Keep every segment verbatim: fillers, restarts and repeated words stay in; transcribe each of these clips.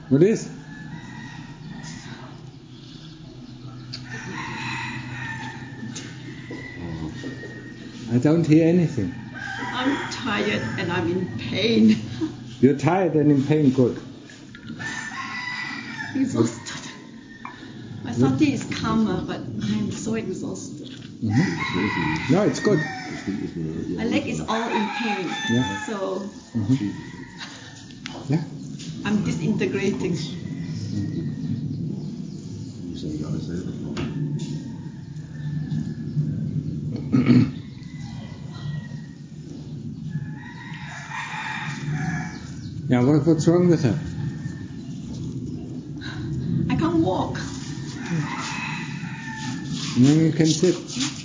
What is? I don't hear anything. I'm tired and I'm in pain. You're tired and in pain, good. Exhausted. My sati is calmer, but I'm so exhausted. Mm-hmm. No, it's good. My leg is all in pain. Yeah. So mm-hmm. yeah. I'm disintegrating. Yeah, what, what's wrong with her? I can't walk. And then you can sit.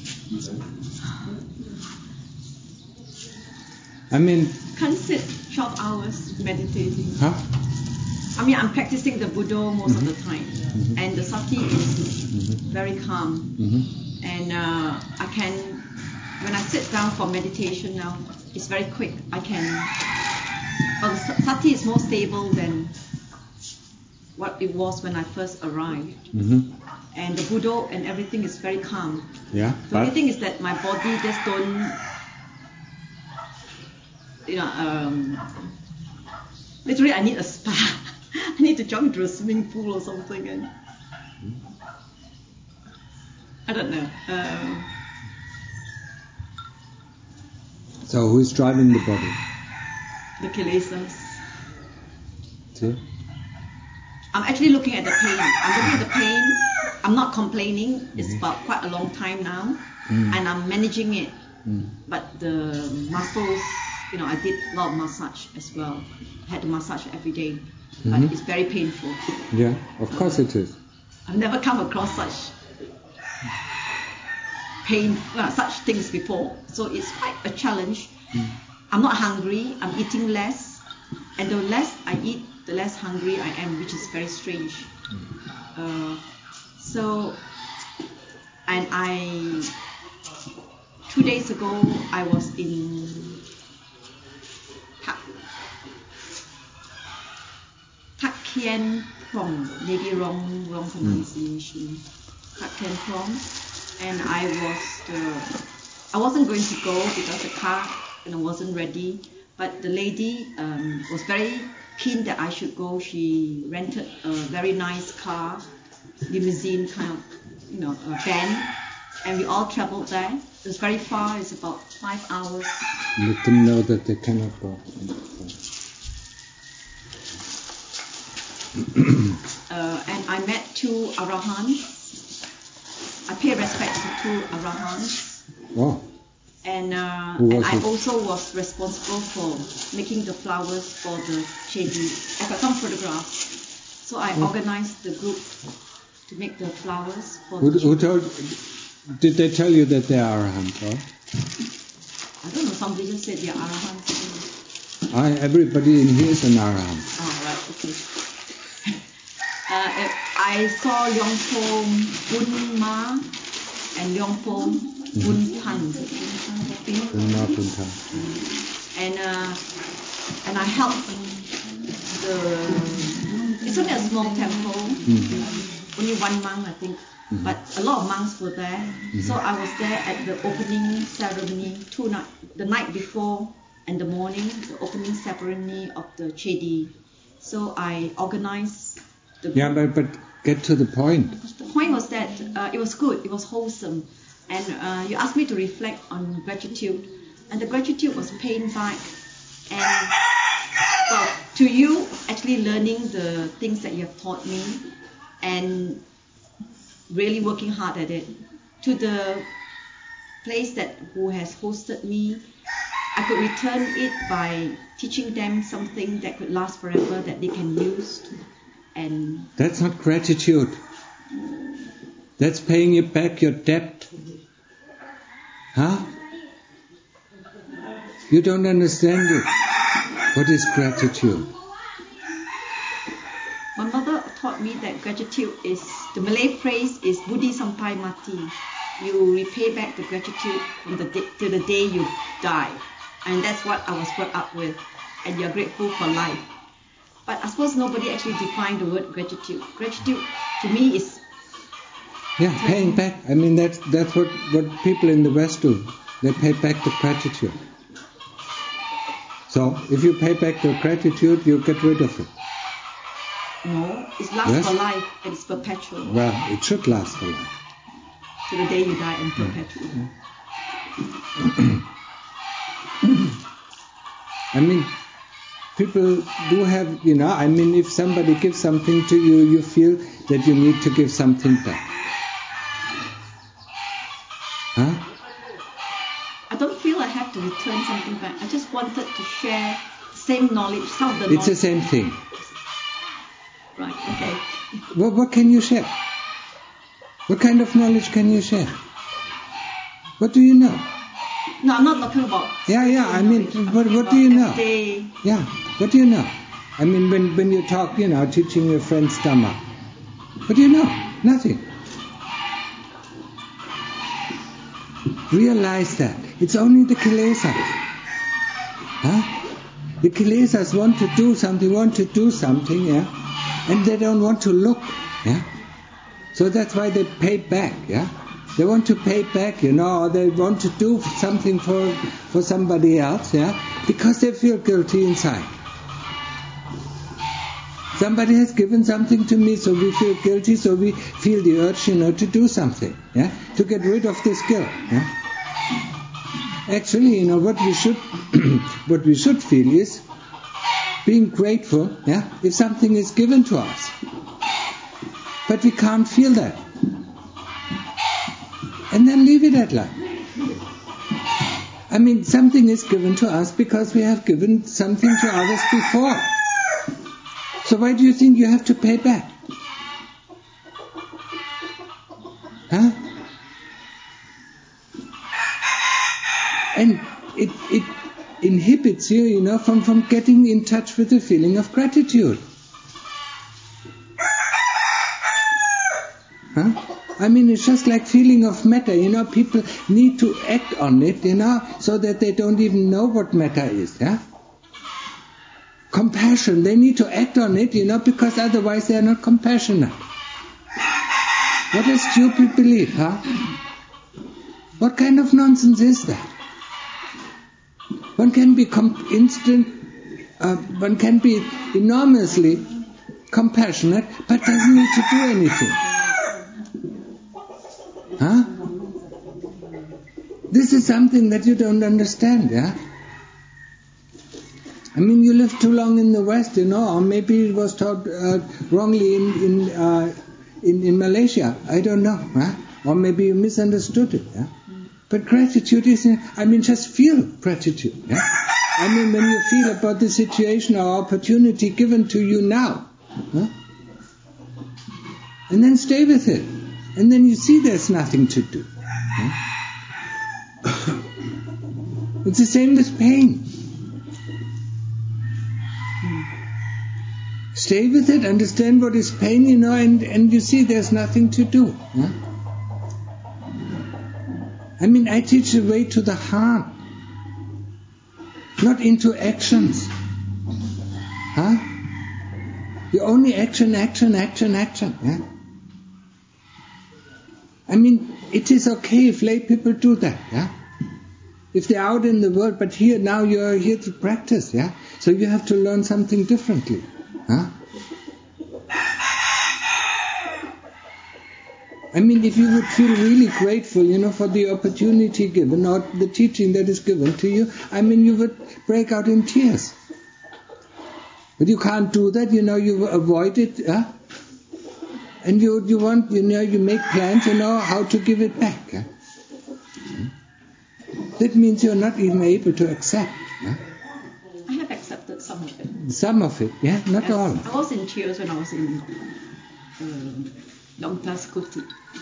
I mean... Can't sit twelve hours meditating. Huh? I mean, I'm practicing the Buddha most mm-hmm. of the time. Mm-hmm. And the sati is mm-hmm. very calm. Mm-hmm. And uh, I can, when I sit down for meditation now, it's very quick. I can, well, the sati is more stable than what it was when I first arrived. Mm-hmm. And the Buddha and everything is very calm. Yeah. The only thing is that my body just don't, you know, um, literally I need a spa. I need to jump into a swimming pool or something, and I don't know. Um, so who's driving the body? the kilesas. See? I'm actually looking at the pain. I'm looking at the pain. I'm not complaining. It's about quite a long time now, mm. and I'm managing it. Mm. But the muscles, you know, I did a lot of massage as well. I had to massage every day, mm-hmm. but it's very painful. Yeah, of course uh, it is. I've never come across such pain, well, such things before. So it's quite a challenge. Mm. I'm not hungry. I'm eating less, and the less I eat, the less hungry I am, which is very strange. Mm. Uh, so, and I, two days ago, I was in Tak, Tak Kien Prong, maybe wrong, wrong pronunciation. Mm. Tak Kien Prong, and I was, uh, I wasn't going to go because the car, you know, wasn't ready. But the lady um, was very keen that I should go. She rented a very nice car, limousine kind of, you know, a van, and we all traveled there. It was very far. It's about five hours. Let them know that they cannot go. uh, and I met two arahants. I pay respect to two arahants. Oh. And, uh, and I also was responsible for making the flowers for the Chedi. I got some photographs. So I oh. organized the group to make the flowers for who, the who told, did they tell you that they are arahants? Huh? I don't know, somebody just said they are arahants. I, everybody in here is an arahant. Oh, right, okay. uh, I saw Leongpo Bun Ma and Leongpo Bun Tan. Bun Ma Bun Tan. And uh, and I helped the. It's only a small temple, mm-hmm. only one monk I think, mm-hmm. but a lot of monks were there. Mm-hmm. So I was there at the opening ceremony two night, the night before and the morning, the opening ceremony of the Chedi. So I organized the. Yeah, but but get to the point. The point was that uh, it was good, it was wholesome. And uh, you asked me to reflect on gratitude, and the gratitude was paying back. And well, to you, actually learning the things that you have taught me, and really working hard at it. To the place that who has hosted me, I could return it by teaching them something that could last forever, that they can use. And that's not gratitude. That's paying you back your debt. Huh? You don't understand it. What is gratitude? My mother taught me that gratitude is, the Malay phrase is Budi Sampai Mati. You repay back the gratitude from the day, to the day you die. And that's what I was brought up with. And you're grateful for life. But I suppose nobody actually defined the word gratitude. Gratitude to me is yeah, paying back. I mean, that's that's what, what people in the West do. They pay back the gratitude. So if you pay back the gratitude, you get rid of it. No, it lasts Yes? for life and it's perpetual. Well, it should last for life. To the day you die and perpetual. I mean, people do have, you know, I mean, if somebody gives something to you, you feel that you need to give something back. Huh? I don't feel I have to return something back. I just wanted to share the same knowledge, some of the It's knowledge. the same thing. Right, okay. What, what can you share? What kind of knowledge can you share? What do you know? No, I'm not talking about... Yeah, yeah, I mean, knowledge. what, I'm what do talking you about know? everyday- Yeah, what do you know? I mean, when, when you talk, you know, teaching your friends Dhamma, what do you know? Nothing. Realize that. It's only the kilesas. Huh? The kilesas want to do something, want to do something, yeah? And they don't want to look, yeah? So that's why they pay back, yeah? They want to pay back, you know, or they want to do something for, for somebody else, yeah? Because they feel guilty inside. Somebody has given something to me, so we feel guilty, so we feel the urge, you know, to do something, yeah? To get rid of this guilt, yeah? Actually, you know, what we should what we should feel is being grateful, yeah, if something is given to us. But we can't feel that. And then leave it at that. I mean, something is given to us because we have given something to others before. So why do you think you have to pay back? Huh? And it, it inhibits you, you know, from, from getting in touch with the feeling of gratitude. Huh? I mean, it's just like feeling of metta, you know, people need to act on it, you know, so that they don't even know what metta is, yeah? Compassion, they need to act on it, you know, because otherwise they are not compassionate. What a stupid belief, huh? What kind of nonsense is that? One can be com- instant, uh, one can be enormously compassionate, but doesn't need to do anything. Huh? This is something that you don't understand, yeah? I mean, you lived too long in the West, you know, or maybe it was taught uh, wrongly in in, uh, in in Malaysia. I don't know, huh? Or maybe you misunderstood it, yeah? But gratitude is, I mean, just feel gratitude, yeah? I mean, when you feel about the situation or opportunity given to you now, huh? And then stay with it. And then you see there's nothing to do. Huh? It's the same with pain. Stay with it, understand what is pain, you know, and, and you see there's nothing to do. Huh? I mean, I teach the way to the heart, not into actions. Huh? You only action, action, action, action. Yeah? I mean, it is okay if lay people do that. Yeah? If they're out in the world, but here now you are here to practice. Yeah? So you have to learn something differently. Huh? I mean, if you would feel really grateful, you know, for the opportunity given or the teaching that is given to you, I mean, you would break out in tears. But you can't do that, you know, you avoid it, huh? And you you want, you know, you make plans, you know, how to give it back. Huh? That means you're not even able to accept. Huh? I have accepted some of it. Some of it, yeah, not Yes, all. I was in tears when I was in um, Dongta's Kuti.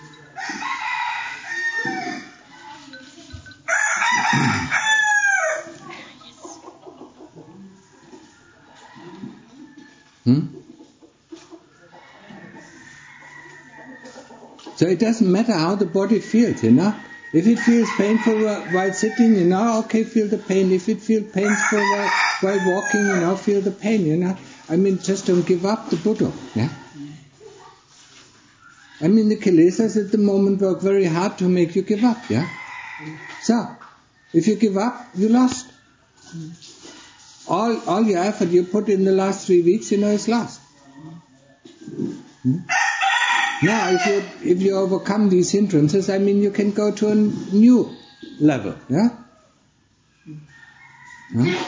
Hmm? So it doesn't matter how the body feels, you know. If it feels painful while sitting, you know, okay, feel the pain. If it feels painful while, while walking, you know, feel the pain, you know. I mean, just don't give up the Buddha. Yeah. I mean, the kilesas at the moment work very hard to make you give up. Yeah. So, if you give up, you lost. All all your effort you put in the last three weeks, you know, is lost. Hmm? Now, if you if you overcome these hindrances, I mean, you can go to a new level. Yeah. Huh?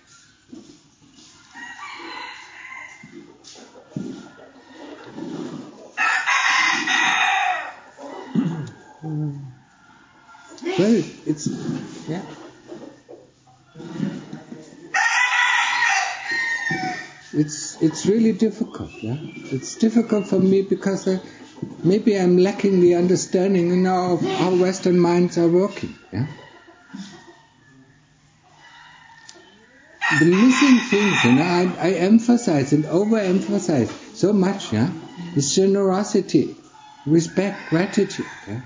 Well, it's yeah. It's it's really difficult. Yeah, it's difficult for me because I, maybe I'm lacking the understanding, you know, of how Western minds are working. Yeah. The missing things, you know, I, I emphasize and overemphasize so much. Yeah, is generosity, respect, gratitude. Yeah.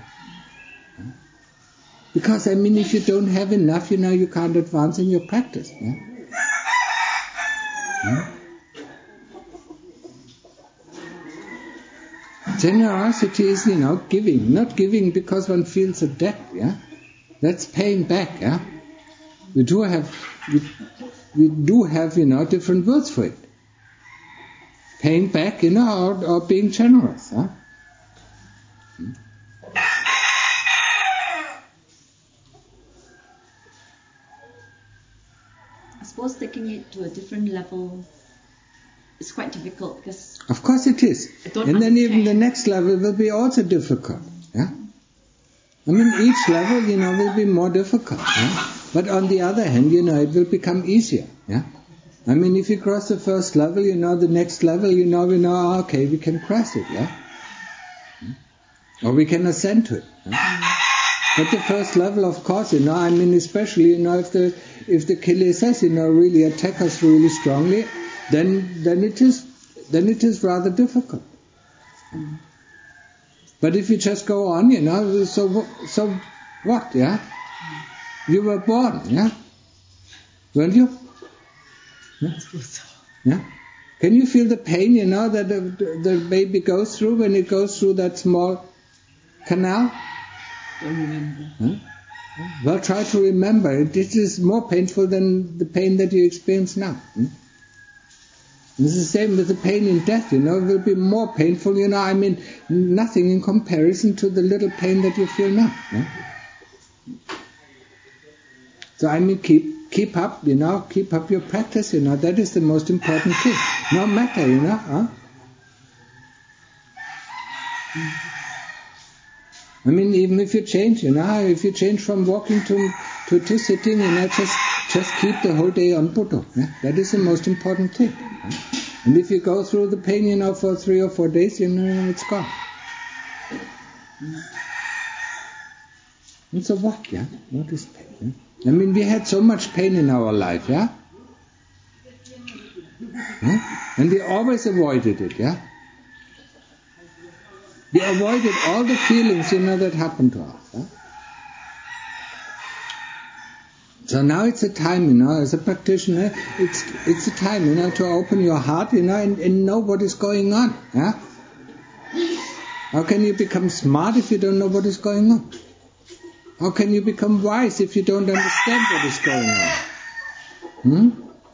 Because, I mean, if you don't have enough, you know, you can't advance in your practice. Yeah? Hmm? Generosity is, you know, giving. Not giving because one feels a debt. Yeah, that's paying back. Yeah, we do have, we, we do have, you know, different words for it. Paying back, you know, or, or being generous. Huh? Hmm? I suppose taking it to a different level is quite difficult because... Of course it is. And then even the next level will be also difficult. Yeah? I mean, each level, you know, will be more difficult. Yeah? But on the other hand, you know, it will become easier. Yeah? I mean, if you cross the first level, you know, the next level, you know, we know, okay, we can cross it. Yeah? Or we can ascend to it. Yeah? But the first level, of course, you know, I mean, especially, you know, if the if the kilesas, you know, really attack us really strongly, then then it is then it is rather difficult. Mm. But if you just go on, you know, so so what? Yeah, you were born, yeah, weren't you? Yeah. Yeah. Can you feel the pain, you know, that the, the baby goes through when it goes through that small canal? Don't remember. Huh? Well, try to remember. This is more painful than the pain that you experience now. Hmm? It's the same with the pain in death, you know. It will be more painful, you know. I mean, nothing in comparison to the little pain that you feel now. Yeah? So, I mean, keep keep up, you know. Keep up your practice, you know. That is the most important thing. No matter, you know. Huh? Hmm. I mean, even if you change, you know, if you change from walking to to, to sitting, you know, just just keep the whole day on Buddha. Yeah? That is the most important thing. Yeah? And if you go through the pain, you know, for three or four days, you know, it's gone. And so what? Yeah, what is pain? Yeah? I mean, we had so much pain in our life, yeah, yeah? And we always avoided it, yeah. We avoided all the feelings, you know, that happened to us. Huh? So now it's a time, you know, as a practitioner, it's it's a time, you know, to open your heart, you know, and, and know what is going on. Huh? How can you become smart if you don't know what is going on? How can you become wise if you don't understand what is going on? Hmm?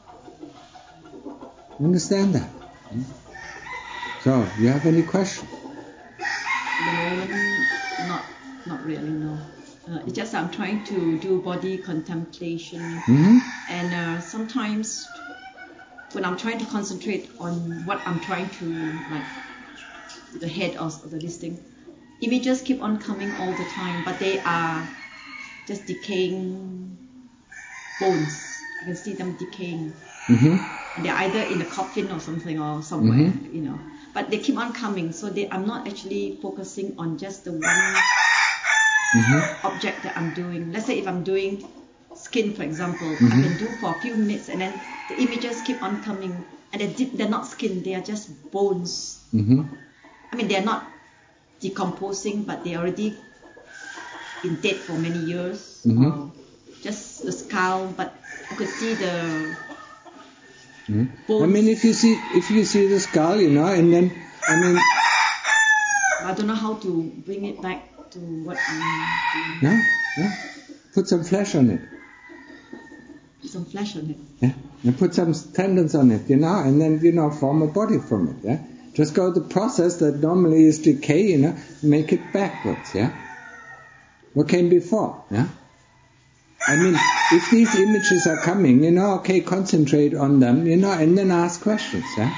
Understand that? Hmm? So, you have any questions? The moment, not not really, no. Uh, it's just I'm trying to do body contemplation, mm-hmm. and uh, sometimes when I'm trying to concentrate on what I'm trying to, like the head of the this thing, images keep on coming all the time, but they are just decaying bones. I can see them decaying. Mm-hmm. And they're either in a coffin or something or somewhere, mm-hmm. you know. But they keep on coming, so they, I'm not actually focusing on just the one mm-hmm. object that I'm doing. Let's say if I'm doing skin, for example, mm-hmm. I can do for a few minutes, and then the images keep on coming, and they're, they're not skin, they are just bones. Mm-hmm. I mean, they're not decomposing, but they're already been dead for many years, mm-hmm. or just the skull, but I could see the Hmm? bones. I mean, if you see if you see the skull, you know, and then I mean, I don't know how to bring it back to what I'm doing. no, no, put some flesh on it. Put some flesh on it. Yeah, and put some tendons on it, you know, and then you know form a body from it. Yeah, just go the process that normally is decay, you know, make it backwards. Yeah, what came before? Yeah. I mean, if these images are coming, you know, okay, concentrate on them, you know, and then ask questions, yeah?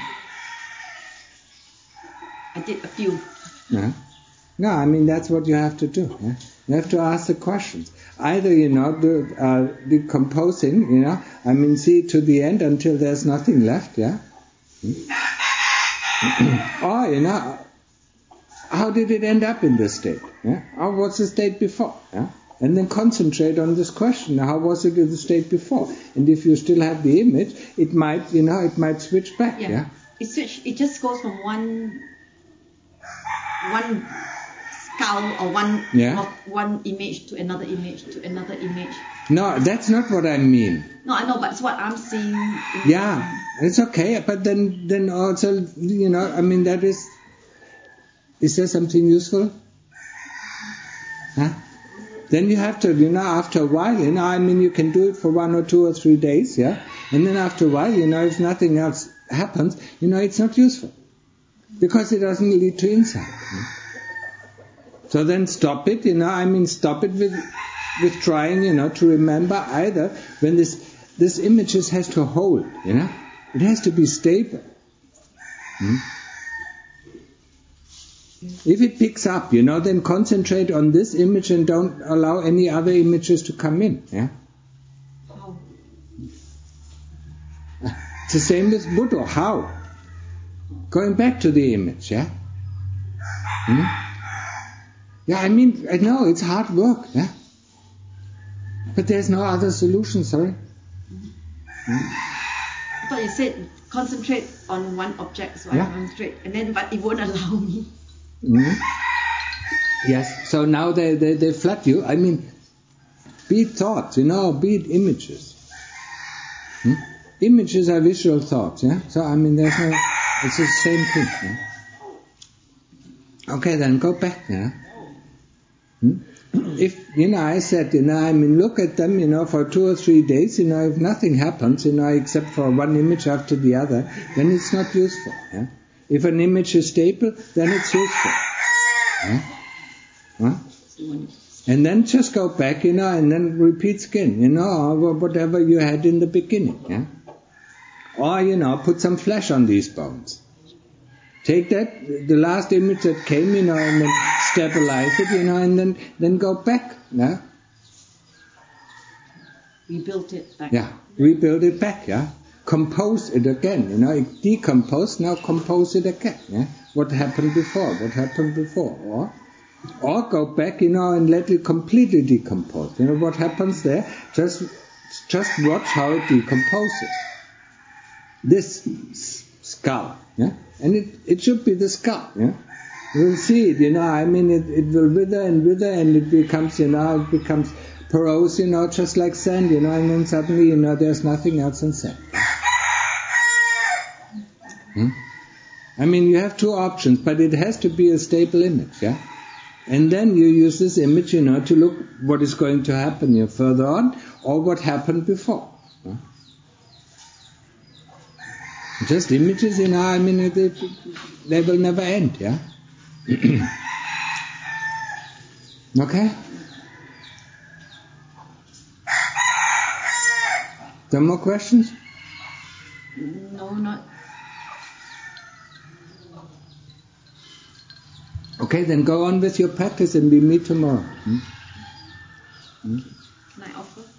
I did a few. Yeah. No, I mean, that's what you have to do, yeah? You have to ask the questions. Either, you know, the, uh, decomposing, you know, I mean, see to the end until there's nothing left, yeah? Or, you know, how did it end up in this state? Yeah? Or what's the state before, yeah? And then concentrate on this question. How was it in the state before? And if you still have the image, it might, you know, it might switch back. Yeah. yeah? It switch. It just goes from one, one skull or one, yeah. or one image to another image to another image. No, that's not what I mean. No, I know, but it's what I'm seeing. Yeah, it's okay. But then, then also, you know, I mean, that is. Is there something useful? Huh? Then you have to, you know, after a while, you know, I mean, you can do it for one or two or three days, yeah? And then after a while, you know, if nothing else happens, you know, it's not useful. Because it doesn't lead to insight. Yeah? So then stop it, you know, I mean, stop it with with trying, you know, to remember either when this, this images has to hold, you know? It has to be stable. Hmm? If it picks up, you know, then concentrate on this image and don't allow any other images to come in. Yeah. How? It's the same with Buddha. How? Going back to the image. Yeah. Hmm? Yeah. I mean, I know it's hard work. Yeah. But there's no other solution. Sorry. Mm-hmm. Hmm? I thought you said concentrate on one object, so yeah. I concentrate, and then but it won't allow me. Mm-hmm. Yes, so now they, they, they flood you. I mean, be it thoughts, you know, be it images. Hmm? Images are visual thoughts, yeah? So, I mean, there's no, it's the same thing, yeah? Okay, then go back, yeah? Hmm? If, you know, I said, you know, I mean, look at them, you know, for two or three days, you know, if nothing happens, you know, except for one image after the other, then it's not useful, yeah? If an image is stable, then it's useful. Huh? Huh? And then just go back, you know, and then repeat again, you know, or whatever you had in the beginning. Yeah? Or, you know, put some flesh on these bones. Take that, the last image that came, you know, and then stabilize it, you know, and then, then go back. Yeah? Rebuild it back. Yeah, rebuild it back, yeah. Compose it again, you know, it decomposed, now compose it again, yeah? What happened before, what happened before, or, or go back, you know, and let it completely decompose, you know, what happens there, just, just watch how it decomposes. This skull, yeah, and it, it should be the skull, yeah, you'll see it, you know, I mean, it, it will wither and wither, and it becomes, you know, it becomes porous, you know, just like sand, you know, and then suddenly, you know, there's nothing else in sand. Hmm? I mean, you have two options, but it has to be a stable image, yeah? And then you use this image, you know, to look what is going to happen here further on, or what happened before. Yeah? Just images, you know, I mean, they, they will never end, yeah? Okay? Some more questions? No, not. Okay, then go on with your practice and we meet tomorrow. Hmm? Hmm? Can I offer?